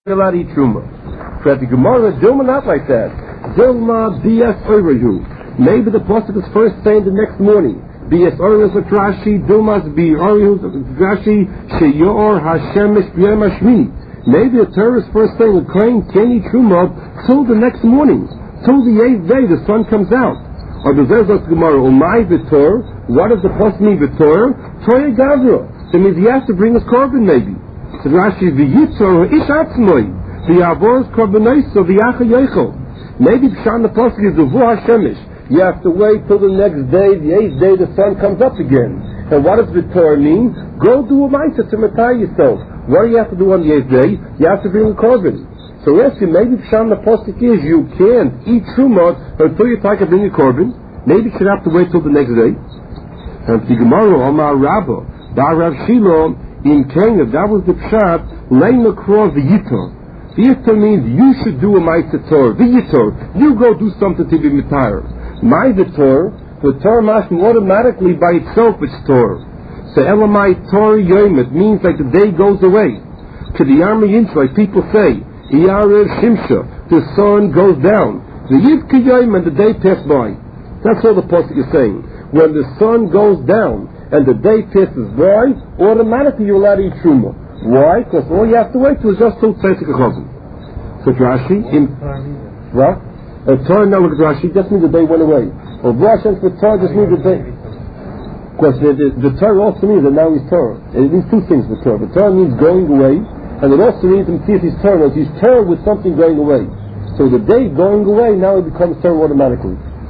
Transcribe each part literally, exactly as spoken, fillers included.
allowed to eat truma. So at the Gemara, Dilma not like that. Dilma B S Oirayu. Maybe the pasuk is first saying the next morning. B S Oirayu Rashi, Dilma's B Oirayu Rashi, Sheyor Hashemesh B'yom Hashmini. Maybe the Torah is first saying the Kohen can't eat truma till the next morning, till the eighth day the sun comes out. Or the Zezos Gemara, Umay V'tor. What does the pasuk mean V'tor? Toya Gavra. That means he has to bring his korban maybe. So Rashi V'yitzor Ish Atzmoi. The Avos Korbanaiso, the Acha Yechel. Maybe Pshan the Pasuk is the Vu Hashemish. You have to wait till the next day, the eighth day, the sun comes up again. And what does Vitor mean? Go do a Maisa to matai yourself. What do you have to do on the eighth day? You have to bring a korban. So yes, maybe Pshan the Pasuk is you can't eat Truma until you take a bring a korban. Maybe you should have to wait till the next day. And the Gemara, Omar Rabba, Bar Rav Shilo, in Kenya, that was the Pshat, Lein Lakro V'yitor. V'yitor means you should do a Ma'aseh Torah. V'yitor, you go do something to be mitayr. Ma'aseh Torah, the Torah mashma automatically by itself it's Torah. So Elamai Torah Yomet means like the day goes away. To the Army Yinch, like people say, Iyarev Shimsha, the sun goes down. The Yivka Yomet, the day passed by. That's all the pasuk is saying. When the sun goes down and the day passes by, automatically you're allowed to eat truma. Why? Because all you have to wait to is just till Tzeitzek HaChavim. So Rashi, in what? A Torah now look at Rashi, just means the day went away. Or Rashi for Torah just means the day. Because the, the, the Torah also means that now he's Torah. It means two things for Torah. The Torah means going away, and it also means him see if he's Torah. He's Torah with something going away. So the day going away, now it becomes Torah automatically.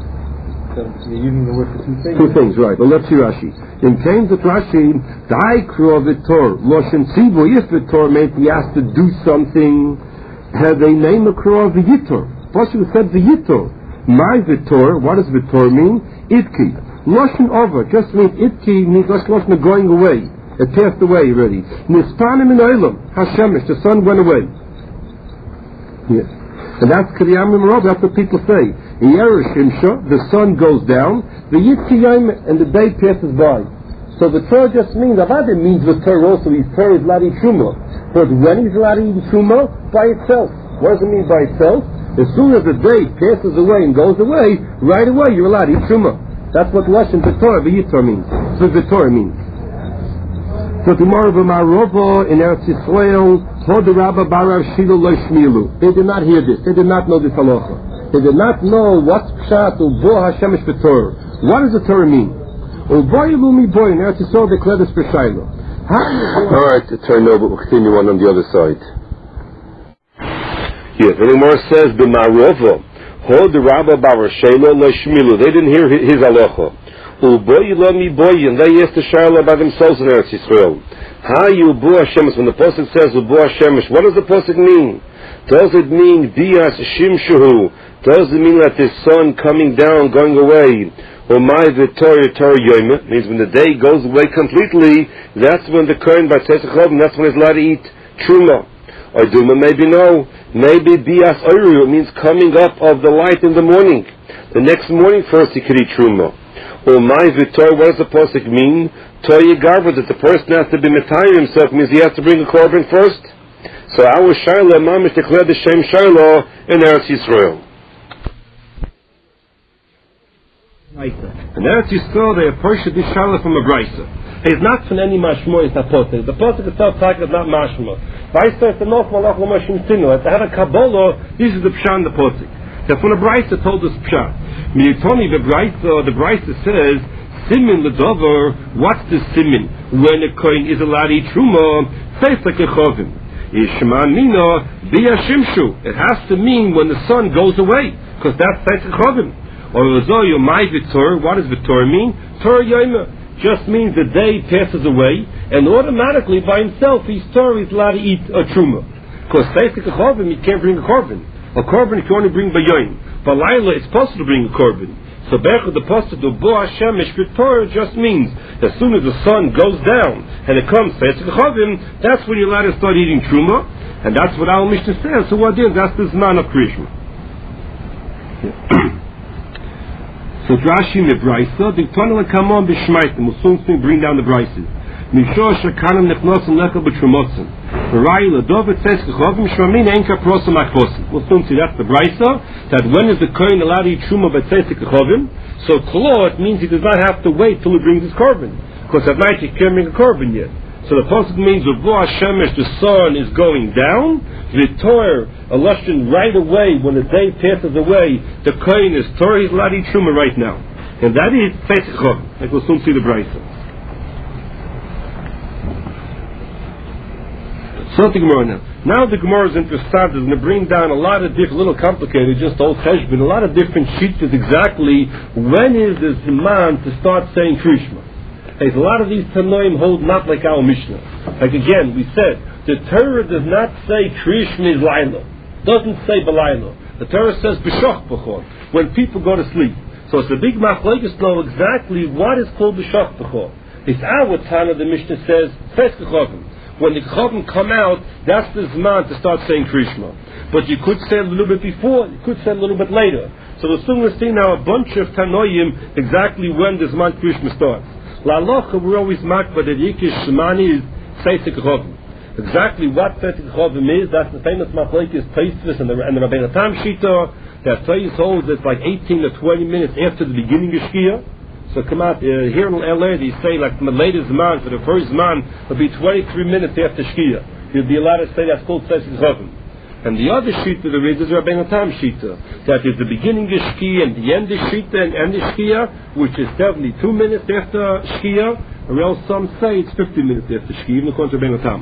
So you're using the word for two things. Two things, right. Well, let's see Rashi. In came the Rashi, Dai Kro Vitor, Loshen Tzibo, if Vitor meant he has to do something, have a name of Kro Vitor. Pasuk said Vitor. My Vitor, what does Vitor mean? Itki. Loshen Over, just means Itki means Loshen going away. It passed away already. Nispanim in Olam, Hashemish, the sun went away. Yes. And that's Kriyam Imrov, that's what people say. Yereshimsha, the sun goes down, the Yitzchiyim, and the day passes by. So the Torah just means, Avad means the Torah also, his Torah is Ladi Truma. But when he's Ladi Truma? By itself. What does it mean by itself? As soon as the day passes away and goes away, right away you're allowed to eat Truma. That's what Lashon the Torah, the Yitzchar means. That's what the Torah means. So tomorrow, B'Marova in Eretz Yisrael, Hod Rabba Barav Shilo Lo Shmilu. They did not hear this. They did not know this halacha. They did not know what's Pshat Ubo Hashemesh B'Torah. What does the Torah mean? Uboy Lumi Boy in Eretz Yisrael declared this for Shiloh. All right, the Torah no, but we'll continue on on the other side. Yes, the Gemara says B'Marova, Hod Rabba Barav Shilo Lo Shmilu. They didn't hear his halacha. Uboy Lumi Boy, and they asked the Shiloh by themselves in Eretz Yisrael. How you Ubo Hashemesh? When the pasuk says Ubo Hashemesh, what does the pasuk mean? Does it mean Bias Shimshahu? Does it mean that the sun coming down, going away? Or my Vitor Torah Yomet means when the day goes away completely, that's when the Kohen by Tzeitzek HaChavim, that's when he's allowed to eat Truma. Or Duma, maybe no. Maybe Bias Oiru, it means coming up of the light in the morning. The next morning first he could eat Truma. Or my Vitor, what does the pasuk mean? Toya Garva, that the person has to be Matayim himself, means he has to bring a korban first. So our Shiloh, Mamish declared the same Shiloh in Eretz Yisrael. In Eretz Yisrael, they approached this Shiloh from a Brisa. It's not from any mashmo, it's not posted. The posted itself is not mashmo. Brisa is the Nof Malach L'Mashim Tinu. If they have a Kabbalah, this is the Pshan, the posted. That's when the Brisa told us Pshan. Miyutoni, the Brisa, the Brisa says, Simin L'Dover, what's the Simin? When a Kohen is allowed to eat Truma, Tzeitzek HaChavim. Ishma Mina, Biya Shimshu. It has to mean when the sun goes away, because that's Tzeitzek HaChavim. Or Zoyo Mai Vitor, what does Vitor mean? Torah Yomer just means the day passes away, and automatically by himself, his Torah is allowed to eat a Truma. Because Tzeitzek HaChavim, you can't bring a korban. A korban you can only bring Bayoim. But Laila, it's possible to bring a korban. So Berchot the Pasuk of Bo Hashemesh B'Torah just means as soon as the sun goes down and it comes Tzeitzek HaChavim, that's when you're allowed to start eating Truma, and that's what our Mishnah says. So what is that's the Zman of Krishma. So Rashi in the Brisa, the Tunnel come on B'Shmaitim, we'll soon bring down the Brises. Mishor Shekanim Nechnosim Lecha B'Trumotzim. We'll soon see that's the brisa, that when is the kohen allowed to eat truma by tzesik chovim? So klo, it means he does not have to wait till he brings his korban, because at night he can't bring a korban yet. So the pasuk means the Hashemesh, the sun is going down. V'tor a lashon right away when the day passes away. The kohen is tor, he's allowed to eat truma right now, and that is tzesik chovim. Like we'll soon see the brisa. So the Gemara now. Now the Gemara is interested. Is going to bring down a lot of different, little complicated, just old cheshbon, a lot of different sheets exactly when is the Zman to start saying Krishma. There's a lot of these Tanoim hold not like our Mishnah. Like again, we said, the Torah does not say Krishma is Laila. Doesn't say Balayla. The Torah says B'shach B'chor, when people go to sleep. So it's a big machlokes to know exactly what is called B'shach B'chor. It's our Tana, the Mishnah says, Tzesik chovim. When the chovim come out, that's the Zman to start saying Krishma. But you could say a little bit before, you could say a little bit later. So we're soon going to see now a bunch of Tanoim exactly when the Zman Krishma starts. La Locha, we're always marked by the Yikish Zman is Tzesik chovim. Exactly what Tzesik chovim is, that's the famous machlokes Tosfos and the, and the Rabbeinu Tam Shita, that Tosfos holds it's like eighteen to twenty minutes after the beginning of Shkia. So come out, uh, here in L A, they say like the latest man, for the first man, will be twenty-three minutes after Shkia. You'll be allowed to say that's called Tzesik chovim. And the other Shita there is is Rabbeinu Tam Shita. That is the beginning of Shkia and the end of Shita and end of Shkia, which is seventy-two minutes after Shkia, or else some say it's fifty minutes after Shkia, even according to Rabbeinu Tam.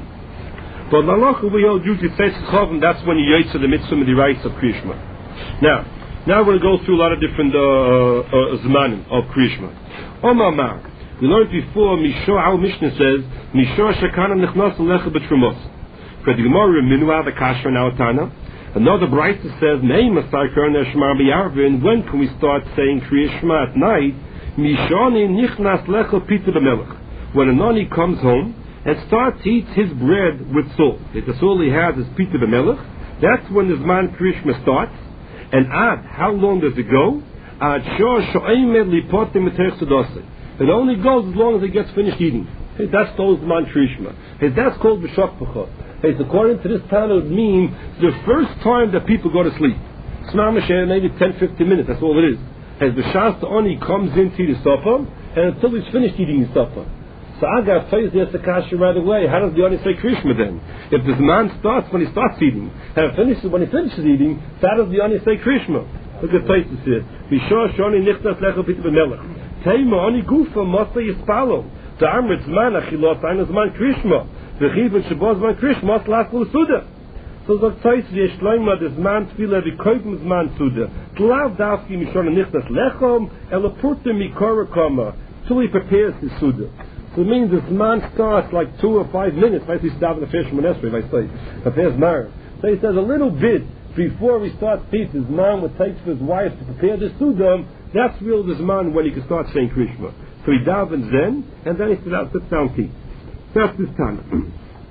But Malacha, we hold you to Tzesik chovim, that's when you yotze the mitzvah and the rights of Krishma. Now, now we're going to go through a lot of different uh, uh, zmanim of Krishma. Omar Mar, we learned before, Mishor, our Mishnah says, Mishor Shekana Nechnas Alecha B'Trumos. For the Gemara, Minuah the Kasher and our Tana. Another Brisa says, Nei Masai Korna Shema B'Yarvin, when can we start saying Kriya Shema at night? Mishoni Nichnas Lecha Pita B'Melech. When a nani comes home and starts to eat his bread with salt, if that's all he has is Pita B'Melech, that's when the Zman Krishma starts. And ad, how long does it go? Ad shor sho'emed lipotim etech sedosei. It only goes as long as he gets finished eating. Hey, that's called Zman Krishma. Hey, that's called B'shach B'chor. Hey, according to this time, it would mean the first time that people go to sleep. It's not maybe ten, fifteen minutes, that's all it is. As the Shas Oni comes into the supper, and until he's finished eating his supper. So I got faced the Kasha right away. How does the Oni say Krishma then? If this man starts when he starts eating, and finishes when he finishes eating, so how does the Oni say Krishma? Look at Tosfos here. Bishor shoni nichnas lecha pita b'melech. Teima Oni gufa masa yispalo. The Amrit Zman achilot ein Zman Krishma. V'chiv and Shabbos Zman Krishma las l'suda. So the Tosfos yeshloima the Zman tefila v'koyim Zman suda. T'lav dafki mishor nichnas lechom elapurta mikora kama. Till he prepares his suda. So it means this man starts like two or five minutes. If I see Stav in the Fisherman Esrei, if I say, prepares Mara. So he says a little bit before we start peace, his man would take for his wife to prepare the Sudam. That's real this man when he can start saying Krishma. So he davens then, and then he sits down, sits down tea. That's this time.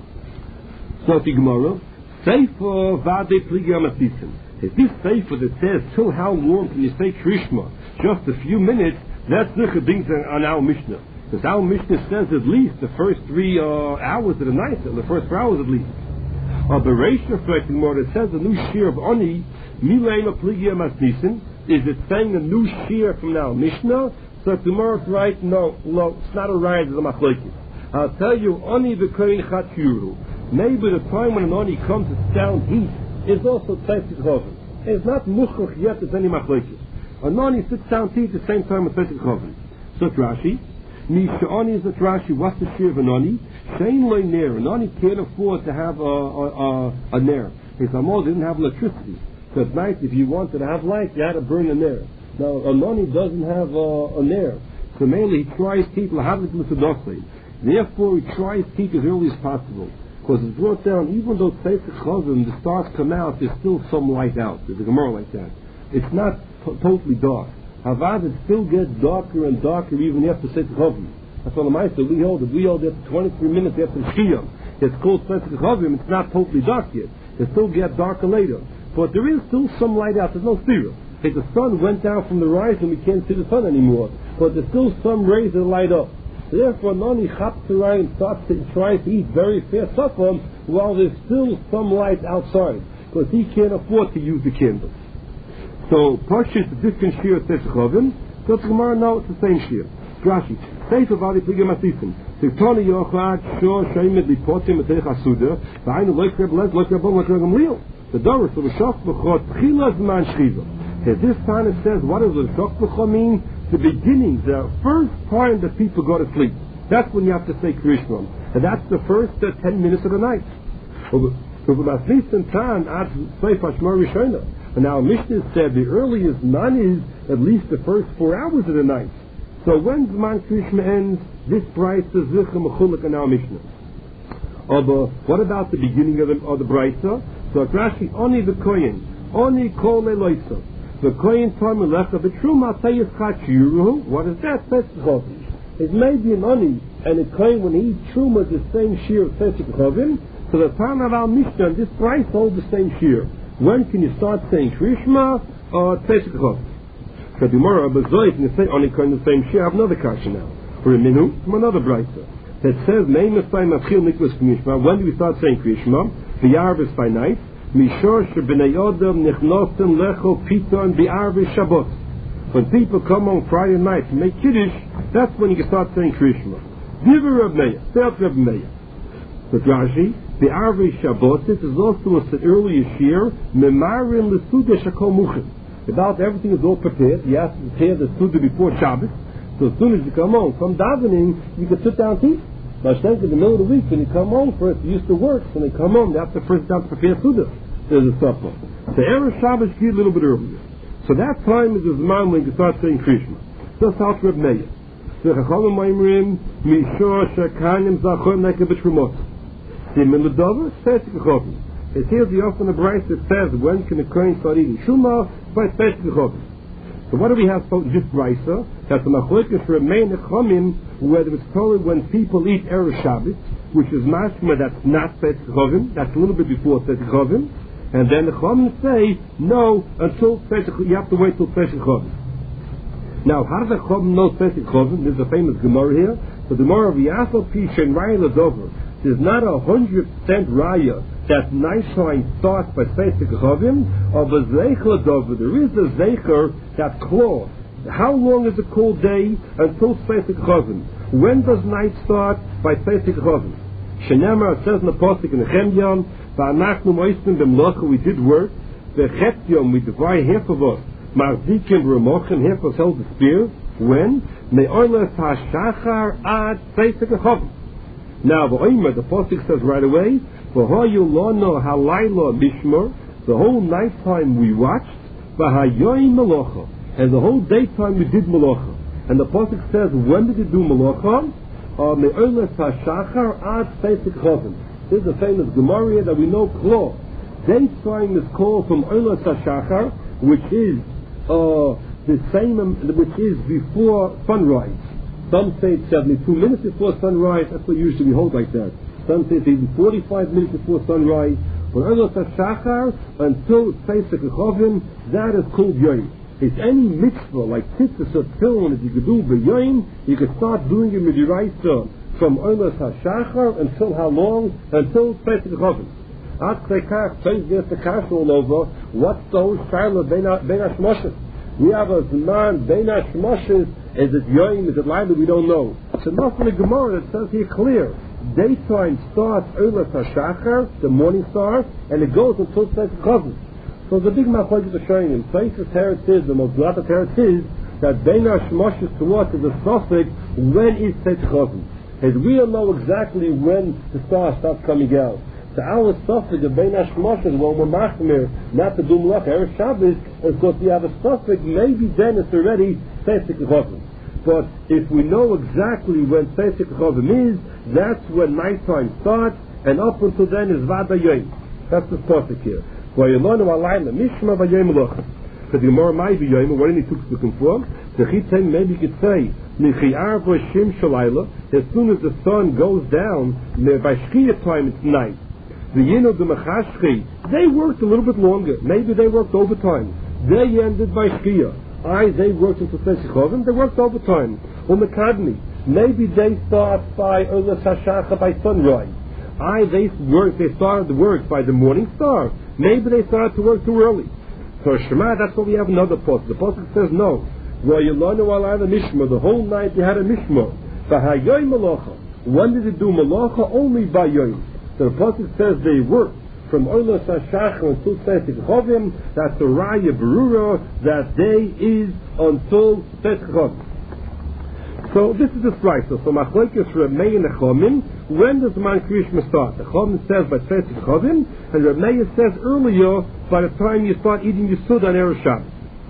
So the Gemara, Sefer Vade Pliga Matisim. If this Sefer that says, till how long can you say Krishma? Just a few minutes, that's the things on our Mishnah. Because our Mishnah says at least the first three uh, hours of the night, or the first four hours at least. Uh, the Reish reflecting more, it says a new shear of Oni, Milein Pligia Masnisin. Is it saying a new shear from our Mishnah? So tomorrow it's right, no, no, it's not a right as a machlokes. I'll tell you, Oni v'koyin chat yuru. Maybe the time when an Oni comes to sound heat is also Tzesik chovim. It's not muchach yet, it's any machlokes. An Oni sits down heat at the same time with Tzesik chovim. So Rashi. Mishani is a Rashi. What's the shir of an ani? Shein loy ner. An ani can't afford to have a a, a, a ner. His Amos didn't have electricity. So at night, if you wanted to have light, you had to burn a ner. Now an ani doesn't have a, a ner. So mainly he tries to keep lahavit l'sadosei. Therefore, he tries to keep as early as possible. Because it's brought down, even though Tzesik chovim, the stars come out, there's still some light out. There's a Gemara like that. It's not t- totally dark. Havad, it still gets darker and darker even after Tzesik chovim. That's what the Meister, we hold it. We hold it twenty-three minutes after Shkia. It's called Tzesik chovim. It's not totally dark yet. It still gets darker later. But there is still some light out. There's no fear. If the sun went down from the horizon, we can't see the sun anymore. But there's still some rays that light up. So therefore, noni chaps around and starts to try to eat very fast supper while there's still some light outside, because he can't afford to use the candles. So Pashis the different shear of Teshchovim. So tomorrow now it's the same shear. Rashi. Sefer vadi pligim asifim. Tiktoni yochad shor sheimed lipotim etech asuda. V'aynu loikreb lez loikreb bon loikreb gamliel. The Doris of the Shach B'chot Tchilas Man Shchiva. At this time it says, what does the Shach B'chot mean? The beginning, the first time that people go to sleep. That's when you have to say Krishma. And that's the first uh, ten minutes of the night. So the Maslisim Tan at Sefer Shmar Rishona. And now Mishnah said the earliest man is at least the first four hours of the night. So when Zman Krishma ends, this price is Zichem Mechulik and our Mishnah. But what about the beginning of the, of the Brisa? So Rashi, Oni the Kohen, Oni Kol Eloisa. The Kohen Tom Elecha, the Truma Tayis Chachiruhu. What is that? Pesach. It may be an Oni and a Kohen when he eats Truma the same shear of Pesach Chovim. So the time of our Mishnah, this price holds the same shear. When can you start saying Krishma or Pesach Chovim? So tomorrow, Abazoy can say Oni Kohen the same shear. I have another kasha now. For a minute, from another Brisa that says Name of Time Achil Niklas Krishma. When do we start saying Krishma? The Yarvis by night. Mishor Shebnei Odom Nichnosim Lecho Piton Bi'arvis Shabbat. When people come on Friday night to make Kiddush, that's when you can start saying Krishma. Diver Reb Meir, Self Reb Meir. But Rashi, Bi'arvis Shabbat, this is also a earlier year, Memarim L'Suda Shakol Muchim. About everything is all prepared. You have to prepare the Suda before Shabbat. So as soon as you come home from davening, you can sit down to eat. But in the middle of the week, when you come home first, you used to work. When they come home, they have to first down to prepare Suda. There's a supper. So Erev Shabbos get a little bit earlier. So that time is the Zman when you start saying Krishma. That's how Reb Meir. So Chachamim Oimrim, Mishor Shekanim Zachon Neke B'Trumot. Simen L'Dover, Pesach Chovim. It here's the often the Bryce that says, when can the Kohen start eating Shumah? By Pesach Chovim. So what do we have for this Brisa? That the Machlokes remain the Chomim, whether it's told when people eat Erev Shabbos, which is mashma that's not Pesach Chovim, that's a little bit before Pesach Chovim, and then the Chomim say no until Pesach. You have to wait till Pesach Chovim. Now, how does the Chomim know Pesach Chovim? There's a famous Gemara here. So the Gemara of Yasel Pishen Raya Ladover. There's not a hundred percent Raya that night time starts by Pesach Chovim, or the Zeicher Ladover. There is a Zeicher that clause. How long is the cold day until Pesach Chovim? When does night start? By Pesach Chovim. Shenemar, it says in the Pasuk in the Chemyam, V'anachnu moistim b'mlocha, we did work. V'chetyom, we divide half of us. Marzikim v'remochim, half of us held the spear. When? Me'olas ha'shachar ad Pesach Chovim. Now, v'oimer, the Pasuk says right away, v'hoyu lono halayla mishmor, the whole night time we watched, v'hayoyim melocha, and the whole daytime we did melocha. And the Pasuk says, when did you do melocha? Me'olas ha'shachar ad Pesach Chovim. This is a famous Gemara that we know close. Daytime is called from Olas HaShachar, which is uh, the same, which is before sunrise. Some say it's seventy-two minutes before sunrise. That's what usually we hold like that. Some say it's even forty-five minutes before sunrise. From Olas HaShachar until Pesach Chovim, that is called Yom. It's any mitzvah like tzitzis or tefillin that you could do b'Yom, you could start doing it with your right from Olas HaShachar until how long? Until Pesach Chovim. At Klekach, please get the kash all over. What's the whole Shiloh Ben HaShmoshes? We have a Zman Ben HaShmoshes. Is it Yom? Is it Laila? We don't know. It's enough in the Gemara that says here clear. Daytime starts Olas HaShachar, the morning star, and it goes until Pesach Chovim. So the big machlokes are showing him. Places Teretz is, the most glad Teretz is, that Ben HaShmoshes to us is a suffix, when is Pesach Chovim? As we don't know exactly when the star starts coming out. So our suffix of Bein HaShmoshes, when we're machmir, not to do Melach Erev Shabbos, is because we have a suffix, maybe then it's already Pesach Chovim. But if we know exactly when Pesach Chovim is, that's when nighttime starts, and up until then is Vada Yom. That's the suffix here. Vayelonu alayla mishma vayem loch. Because the Gemara might be Yom, what did he took looking for? The Chitain maybe could say, as soon as the sun goes down, by Shkia time it's night. The Yino de Mechashchi, they worked a little bit longer. Maybe they worked overtime. They ended by Shkia. I, they worked until Pesach Chovim, they worked overtime. Or Mekadmi, Maybe they start by Olas Hashacha by sunrise. I they work. They started the work by the morning star. Maybe they started to work too early. So Shema, that's what we have another post. The post says no. The whole night they had a mishmah. When did they do malacha? Only by Yom. So the post says they worked from Olas Hashacha until Pesach Chovim. That's the Raya Berura. That day is until Pesach Chovim. So this is the price. So Machlokes Reb Meir and the Chomim. When does Man Kriyishma start? The Chomim says by Pesach Chovim, and Reb Meir says earlier by the time you start eating your Sud on Erev Shabbos.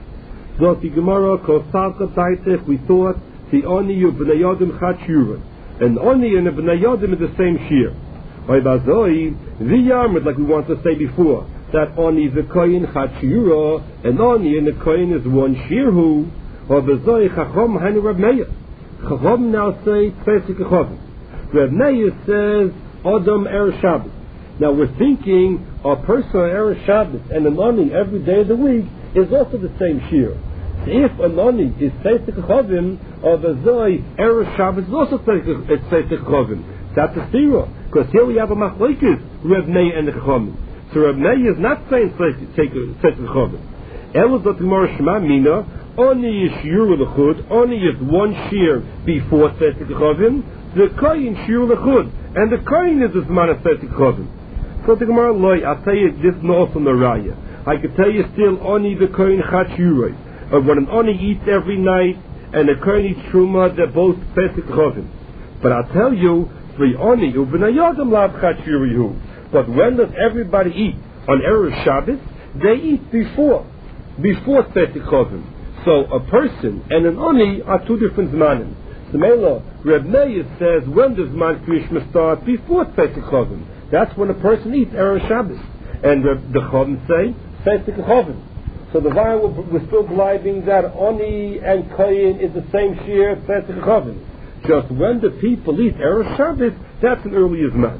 So the Gemara Kosalka Daitech, we thought the Oni of Bnei Yodim Chat Shura, and Oni and the Bnei Yodim is the same shear. By Bazoi the Yarmid, like we want to say before, that Oni the Koyin Chat Shura, and Oni and the Koyin is one shear who, or Bazoi Chachom Hani Reb Meir. Chachom now say Pesach Chovim. Reb Meir says Adam Erev Shabbos. Now we're thinking a person on Erev Shabbos and an Oni every day of the week is also the same shear. If an Oni is Pesach Chovim, or the Zoi Erev Shabbos is also Pesach Chovim. That's a stira, because here we have a machlokes Reb Meir and the Chachomim. So Reb Meir is not saying Pesach Chovim. Elos that Gemara Shema Mina. Only is shiur lechud, only is one shear before Pesach Chovim, the koyin shiur lechud, and the koyin is the zman of Pesach Chovim. So the Gemara loy, I'll tell you this also in the raya. I can tell you still only the koyin chat shiurei. Or when an oni eats every night and the koyin eats truma, they're both Pesach Chovim. But I'll tell you, the oni ubnei yodam lav chat shiurei. But when does everybody eat on Erev Shabbos? They eat before, before Pesach Chovim. So a person and an Oni are two different zmanim. The Mela, Reb Meir says, when does Man Kriyishma start? Before Pesach Chovim. That's when a person eats Erev Shabbos. And the, the Chovim say, Pesach Chovim. So the Vayah, we're still believing that Oni and Koyin is the same shear, Pesach Chovim. Just when the people eat Erev Shabbos, that's an early zman.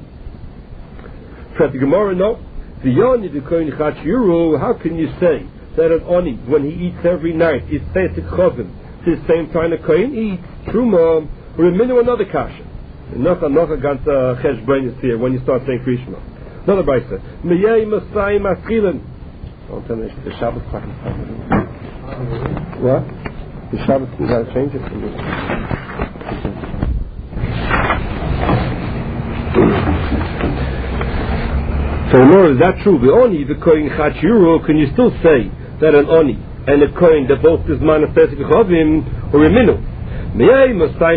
For the Gemara, no. The Yoni, the Koyin Chat Shiuru, how can you say that an Oni, when he eats every night, is Pesach Chovim? At the same time the Kohen eats Truma, or a minute another kasha. Another ganz cheshbon here when you start saying Krishma. Another brayta. Meyei Masai Maskilen. Don't tell me the Shabbos. What? The Shabbos, you gotta change it. So, Lord, is that true? The Oni, the Kohen Chachiro, can you still say that an Oni and a Kohen, that both is man of Pesach Chovim, or a Minu? When is this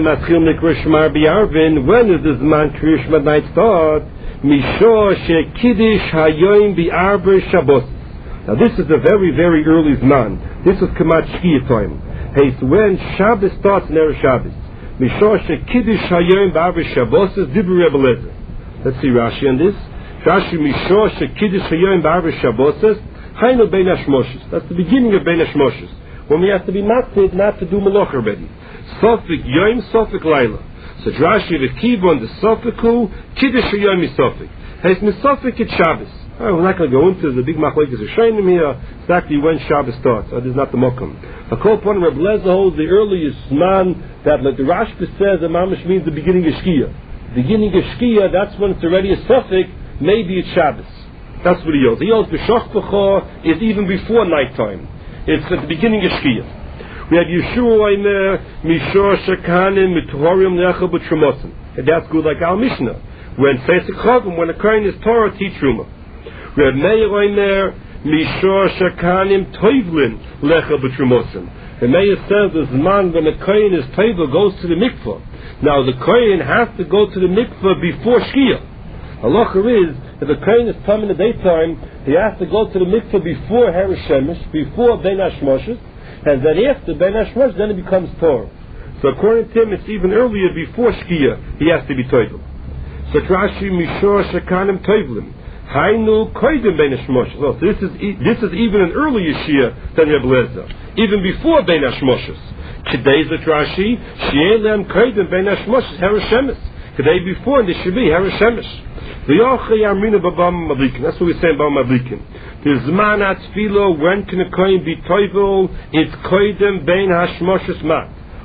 man Krishma night start? Misho shekiddish hayoim bi'arba Shabbos. Now this is a very, very early Zman. This is Kamat Shkia time. Hey, so when Shabbos starts in Erev Shabbos, Misho shekiddish hayoim bi'arba Shabbos is Dibur Rebbe Lezer. Let's see Rashi on this. Rashi Misho shekiddish hayoim bi'arba Shabbos is Hainu Bein Hashmoshes. That's the beginning of Bein Hashmoshes, when we have to be matzid not to do malach already. Sofik Yom, Sofik Laila. So Rashi the Kibon the Sofiku Kiddush Yom Sofik. Has Misofik at Shabbos. Oh, we're not going to go into the big machlokes of Shainim here. Exactly when Shabbos starts. Oh, this is not the Mokum. A call upon Reb Lezer holds the earliest man that, like the Rashba says, the Mamish means the beginning of Shkia. Beginning of Shkia, that's when it's already a Sofik. Maybe it's Shabbos. That's what he holds. He holds the Shoch B'chor is even before nighttime. It's at the beginning of Shkia. We have Yeshua Omer, Mishor Shekanim, Mituhorium Necha B'Trumosim. And that's good like our Mishnah. When Pesach Chovim, when a Kohen is Torah, teach Truma. We have Meir Omer, Mishor Shekanim, Toivlin, Lecha B'Trumosim. And Meir says there's a man when a Kohen is Toivl, goes to the mikvah. Now the Kohen has to go to the mikvah before Shkia. Halacha is, if a Kohen is come in the daytime, he has to go to the mikvah before Harish Shemesh, before Bein Hashmoshes, and then after Bein Hashmosh, then it becomes Torah. So according to him, it's even earlier before Shkia, he has to be Toivl. So Rashi Mishor Shekanim Toivlim. Hainu Koidim Bein Hashmosh. So this is this is even an earlier Shia than Reb Lezer, even before Bein Hashmoshes. Today's the Rashi Sheelem Koidim Bein Hashmoshes Harish Shemesh. Today before this should be Harish Shemesh. That's what we say about Madlikin. The Zman HaTfilo, when can a Kohen be Toivl? It's Koidem Bein Hashmoshes Mat.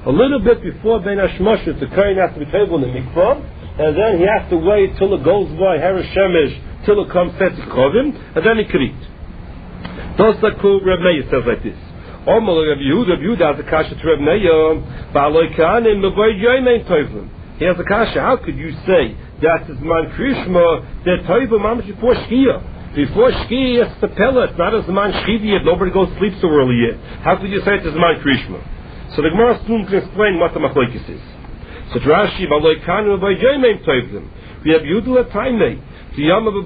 A little bit before Ben Hashmoshes, the Kohen has to be table in the mikvah, and then he has to wait till it goes by Hera Shemesh, till it comes Tzedek Chovim, and then he can eat. Tosaku Reb Meir says like this. Omar Reb Yehuda, Reb Yehuda has a kasha to Reb Meir, Ba'aloi Kahanim, Mevoy Yomein Tovlim. He has a kasha, how could you say that is Man Krishma, that Tovlim Mamash before Shkia? Before Shkia, it's the Pella, it's not as Man Shchivi yet, nobody goes to sleep so early yet. How could you say it is Man Krishma? So the Gemara soon can explain what the Machlokes is. So Rashi, Ba'aloi Kahanim, Mevoy Yomein Tovlim. We have Yehuda L'Taimei. This is the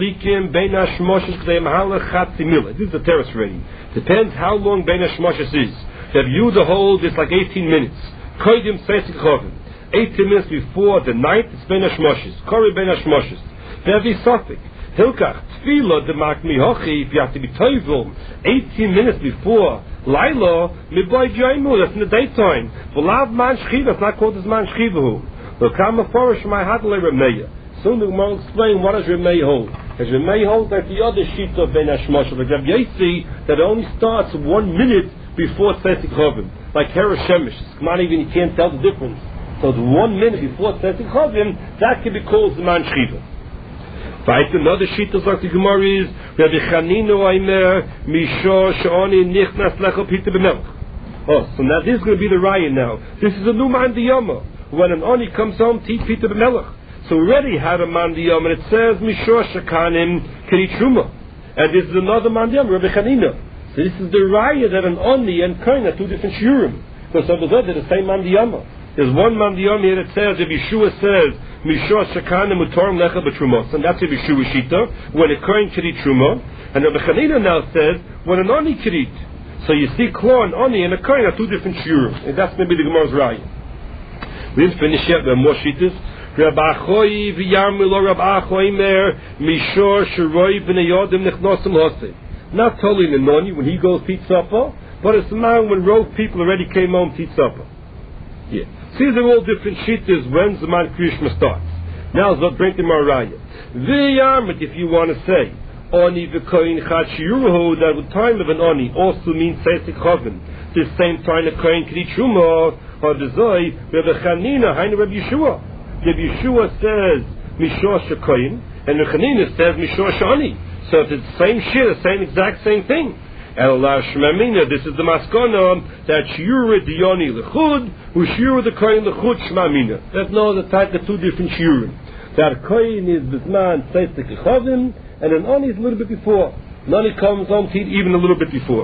terrace ready. Depends how long Bein Hashmoshes is. If you the hold, it's like eighteen minutes. Koidim Tzedek Chovim. eighteen minutes before the night, it's Bein Hashmoshes. Kori Bein Hashmoshes. Very Sophic. Hilkach, Tfila, the Mak Mihochi, if you have to be toivel, eighteen minutes before Laila, Miboy Jaimu, that's in the daytime. V'lav Man Shchiva, it's not called as Man Shchivahu. L'kam Meforish My Hadlei Remeya. Soon the Gemara will explain what does Remei hold. As Remei holds like the other sheet of Ben Hashmoshes, like Rav Yossi, that only starts one minute before Tzedek Chovim, like Hera Shemesh. Not even, you can't tell the difference. So the one minute before Tzedek Chovim, that can be called Zman Shchiva. Right, another sheet of like the Gemara is Rabbi Chanino Aimer Misho Shoni Nichnas Lecho Pita B'Melch. Oh, so now this is going to be the raya now. This is a new man diyama. When an Oni comes home to eat Pita B'Melch. So we already had a mandiyam, and it says Mishor Shakanim Kiritruma, and this is another mandiyam, Rabbi Chanina. So this is the raya that an Oni and Kohen are two different shiurim, because of the they're the same mandiyama. There's one mandiyam here that says if Yeshua says Mishor Shakanim Utorim Lecha B'Trumos, and that's if Yeshua Shita when a Kohen can eat Truma, and Rabbi Chanina now says when an Oni can eat. So you see, Klo and Oni and a Kohen are two different shiurim, and that's maybe the Gemara's raya. We didn't finish yet. There are more shitas. Rabachoi v'yarmilo Rabachoi mer mishor shiroi v'neyodim nechnosim hosei. Not totally in the noni when he goes to eat supper, but it's now when rogue people already came home to eat supper. Yeah. See, they're all different shitas when Zaman Krishma starts. Now, let's bring them our raya. V'yarmit, if you want to say, Oni v'koyin chad shiuruhu, that the time of an Oni also means Tzedek Chovim. The same time the koyin can eat truma, or the zoi, Rabbi Chanina, Hainu Rabbi Yeshua. If Yeshua says Mishor Shekoyin, and the Chanina says Mishor Shani. So if it's the same shit, the same exact same thing. Ela Shmamina, this is the Maskana, that Shiura Dioni Lechud, who Shiura the Koyin Lechud Shmamina. There's no other type of two different Shiurim. That Koyin is Bisman Tzedek Chovim, and an Oni is a little bit before. An Oni comes home to eat even a little bit before.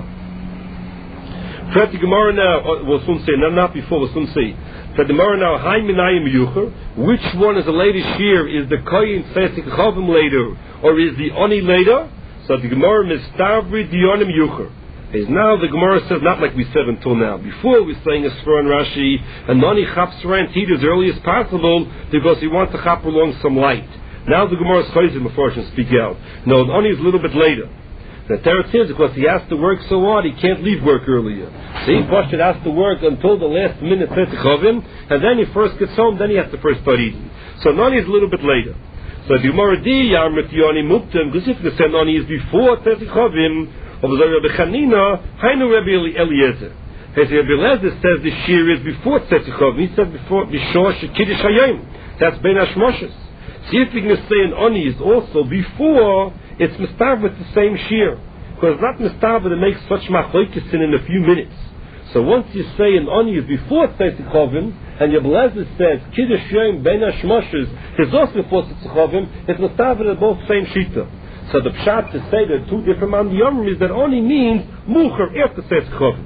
Fret the Gemara now, we'll soon say, no, not before, we'll soon say. Fret the Gemara now, Hai Minayim Yucher, which one is the latest shear? Is the Koyin Tzedek Chovim later, or is the Oni later? So the Gemara Mistavri Dionim Yucher. Is now the Gemara says, not like we said until now. Before we were saying a Sfar and Rashi, and Noni chaps around eat as early as possible, because he wants to chap along some light. Now the Gemara is chayzim before she can speak out. No, Noni is a little bit later. The Teretz is because he has to work so hard, he can't leave work earlier. So he Pashut has to work until the last minute Tzedek Chovim, and then he first gets home, then he has to first start eating. So Noni is a little bit later. So the Gemara di Yarmet Yoni Muktem, because if the say Noni is before Tzedek Chovim, of the Rabbi Chanina, Hainu Rabbi Eliezer. As Rabbi Eliezer says the shear is before Tzedek Chovim, he said before Bishor Shekiddush Hayom. That's Ben Hashmoshes. See if we can say an Oni is also before, it's mistav with the same shear. Because it's not mistav that makes such machlokes in a few minutes. So once you say an Oni is before Tzedek Chovim, and Rabbi Eliezer says Kiddush Hayom Ben Hashmoshes is also before Tzedek Chovim, it's mistav that they're both same shita. So the pshat to say that two different mandiyom is that only means mucher after Tzedek Chovim.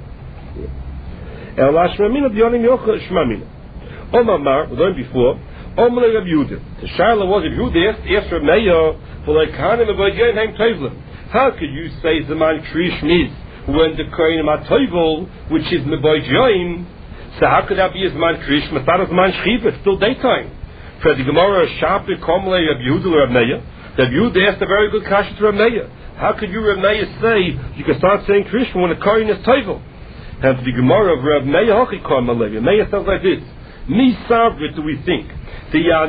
El Ashmamina Dionim Yochel Shmamina. Omamar, we learned before, Omar Rabbi Yehuda. The Shaila was Rabbi Yehuda asked after Meir for like Kahanim Avodah Haim Tovlim. How could you say Zaman Krish Miz when the Kohen Matovel, which is Meboy Joim? So how could that be as Man Krish? Matar Zaman Shchiva, it's still daytime. For the Gemara Shapi Komle Rabbi Yehuda Rabbi Meir. Rabbi Yehuda asked a very good question to Rabbi Meir. How could you, Rabbi Meir, say you can start saying Krishma when the Kohen is Tovel? And the Gemara of Rabbi Meir Hochi Kom Rabbi Meir says like this: Mi Savrit, do we think? Do you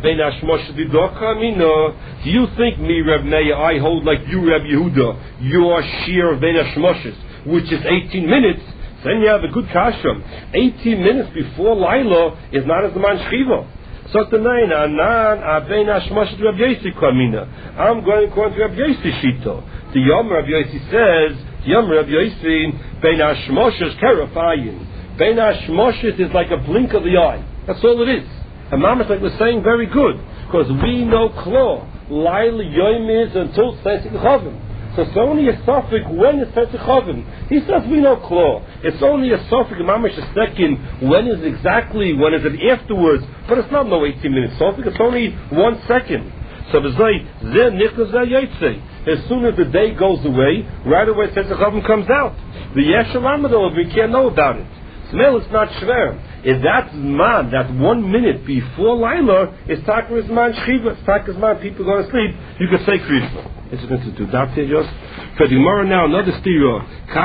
think me, Rabbi Meir, I hold like you, Rabbi Yehuda, your shear of Ben Hashmoshes, which is eighteen minutes? Then you have a good kasha. eighteen minutes before Laila is not as the man Shchiva. So tonight, Anan Abein Hashmoshes Rabbi Yossi Kamina. I'm going according to Rabbi Yossi Shito. The Yom Rabbi Yossi says, Yom Rabbi Yossi Bein Hashmoshes Kerafayin. Bein Hashmoshes is like a blink of the eye. That's all it is. And Mamash like was saying, very good, because we know Klo. Laila Yom is until Tzesik Chavim. So it's only a suffix when it's Tzesik Chavim. He says we know Klo. It's only a suffix, Mamash a second, when is it exactly, when is it afterwards, but it's not no eighteen minute suffix, it's only one second. So the Zay, Zeh Nichnas Zeh as soon as the day goes away, right away Tzesik Chavim comes out. The Yeshalamadol, we can't know about it. Smell, it's not shver. If that man, that one minute before Laila, is Takar Zman Shchiva, it's Takar Zman, people go to sleep, you can say Krishma. It's going to do that here just. For the Gemara now, another stereo.